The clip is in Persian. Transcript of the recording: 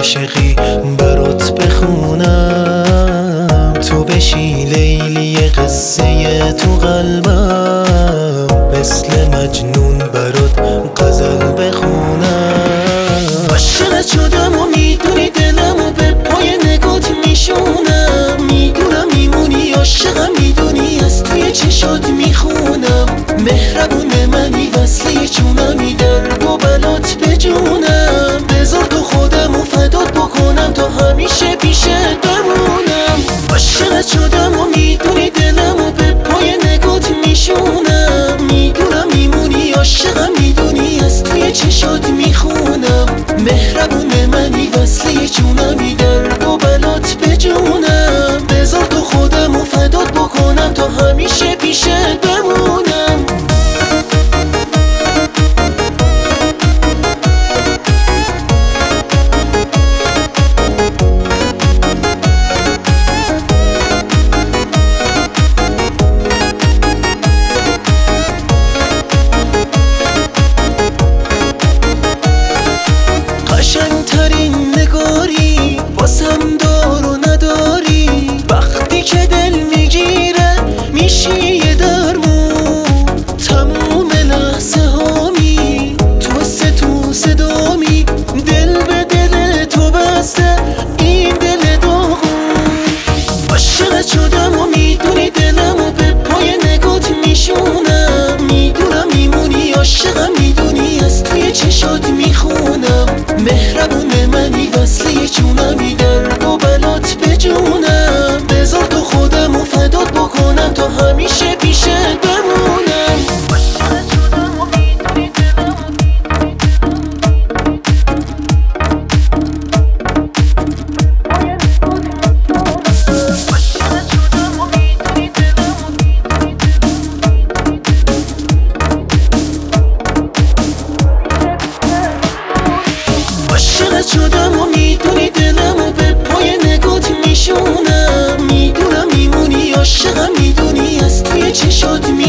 عاشقی برات بخونم، تو بشی لیلی قصه تو قلبم، مثل مجنون برات غزل بخونم. عاشقت شدم و میدونی دلمو به پای نگات میشونم، میدونم میمونی عاشقم، میدونی از توی چشات میخونم. مهربون منی وصله جونمی، درد و بلات بجونم. بذار تو خودم و فدات بکنم تا همیشه پیشت بمونم. عاشقت شدم و میدونی دلمو به پای نگات میشونم، میدونم میمونی عاشقم، میدونی از توی چشات میخونم. مهربون منی وصله جونمی، درد و بلات بجونم. بذار تو خودم و فدات بکنم تا همیشه پیشت بمونم. قشنگترین نگاری واسم دار و نداری، وقتی که دل میگیره میشی یه درمون. تموم لحظه هامی تو صدامی، دل به دل تو بسته این دل داغون. عاشقت شدم و میدونی دلمو به پای نگات میشونم، میدونم میمونی عاشقم، میدونی از توی چشات میخونم. مهربون منی وصله جونمی، درد و بلات بجونم. بذار تو خودم و فدات بکنم تا همیشه پیشت بمونم. عاشقت شدم و میدونی عاشقت شدم و میدونی دلمو به پای نگات میشونم، میدونم میمونی عاشقم، میدونی از توی چشات